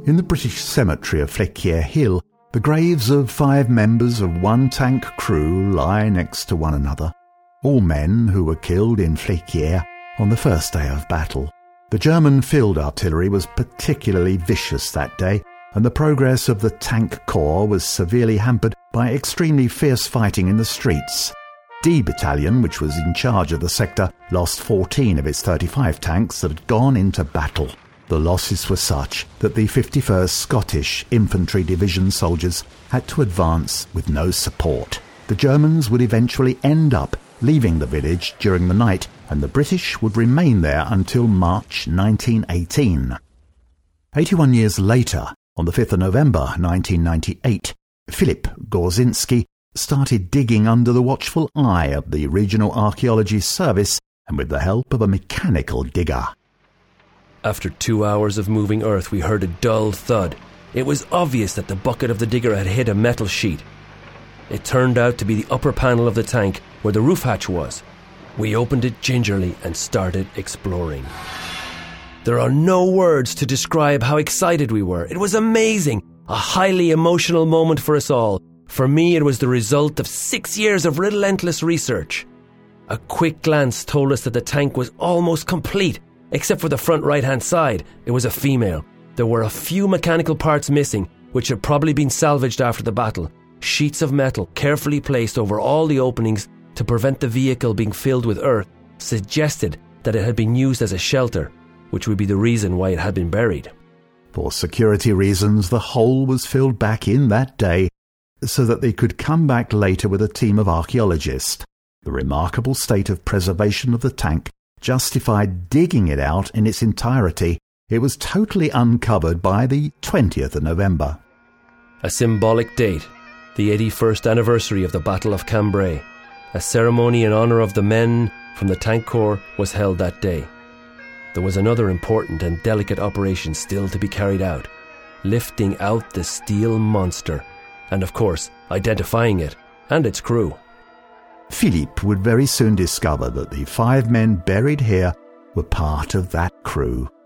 In the British cemetery of Flequier Hill, the graves of 5 members of one tank crew lie next to one another, all men who were killed in Flequier on the first day of battle. The German field artillery was particularly vicious that day, and the progress of the tank corps was severely hampered by extremely fierce fighting in the streets. D Battalion, which was in charge of the sector, lost 14 of its 35 tanks that had gone into battle. The losses were such that the 51st Scottish Infantry Division soldiers had to advance with no support. The Germans would eventually end up leaving the village during the night, and the British would remain there until March 1918. 81 years later, on the 5th of November 1998, Philip Gorzinski started digging under the watchful eye of the Regional Archaeology Service and with the help of a mechanical digger. After 2 hours of moving earth, we heard a dull thud. It was obvious that the bucket of the digger had hit a metal sheet. It turned out to be the upper panel of the tank where the roof hatch was. We opened it gingerly and started exploring. There are no words to describe how excited we were. It was amazing, a highly emotional moment for us all. For me, it was the result of 6 years of relentless research. A quick glance told us that the tank was almost complete, except for the front right-hand side. It was a female. There were a few mechanical parts missing, which had probably been salvaged after the battle. Sheets of metal carefully placed over all the openings to prevent the vehicle being filled with earth suggested that it had been used as a shelter, which would be the reason why it had been buried. For security reasons, the hole was filled back in that day so that they could come back later with a team of archaeologists. The remarkable state of preservation of the tank justified digging it out in its entirety. It was totally uncovered by the 20th of November. A symbolic date, the 81st anniversary of the Battle of Cambrai. A ceremony in honour of the men from the Tank Corps was held that day. There was another important and delicate operation still to be carried out, lifting out the steel monster, and of course, identifying it and its crew. Philippe would very soon discover that the 5 men buried here were part of that crew.